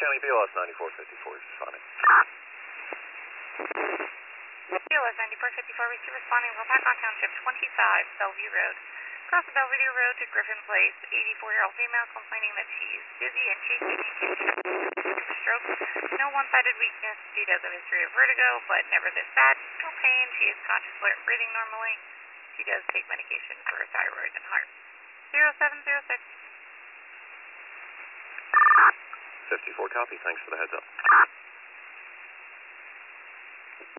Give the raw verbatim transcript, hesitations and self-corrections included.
County, B O S ninety-four fifty-four is responding. B O S ninety-four fifty-four, we see responding from Paccon Township twenty-five, Bellevue Road. Across the Belvedere Road to Griffin Place, eighty-four-year-old female complaining that she's dizzy and shaky and needs a stroke. No one-sided weakness. She does have a history of vertigo, but never this bad. No pain. She is conscious, alert, and breathing normally. She does take medication for her thyroid and heart. zero seven zero six. fifty-four copy. Thanks for the heads up.